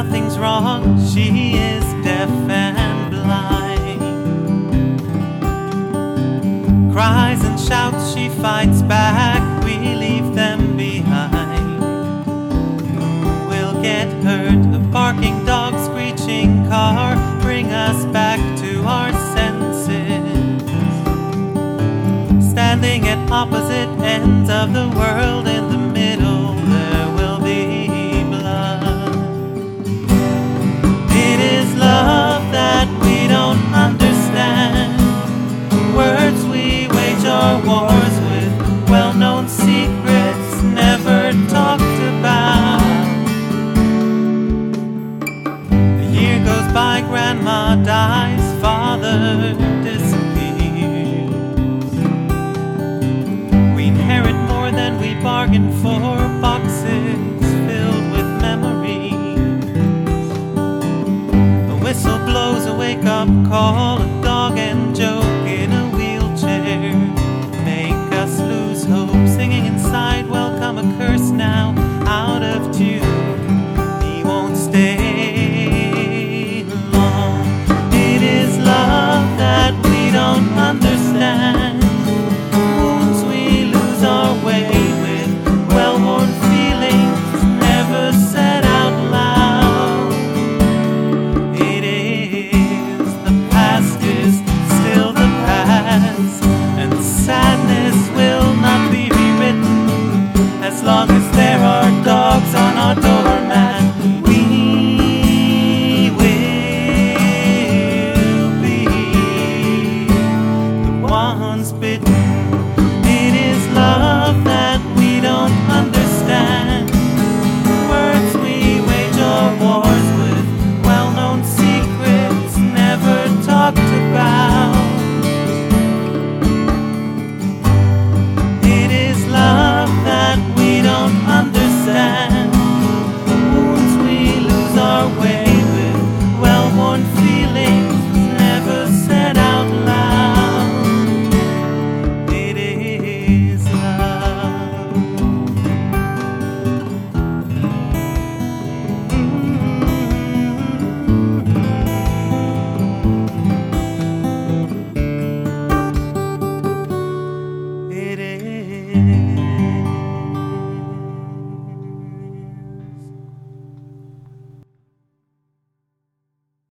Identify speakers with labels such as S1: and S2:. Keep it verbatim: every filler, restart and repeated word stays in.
S1: nothing's wrong, she is deaf and blind. Cries and shouts, she fights back, we leave them behind. Who will get hurt? A barking dog, screeching car, bring us back to our senses. Standing at opposite ends of the world, in the middle there will be blood. It is love that we don't understand, words we wage our wars with, well-known secrets never talked about. The year goes by, grandma dies, father disappears. We inherit more than we bargained for, boxes filled with memories. A whistle blows a wake-up call,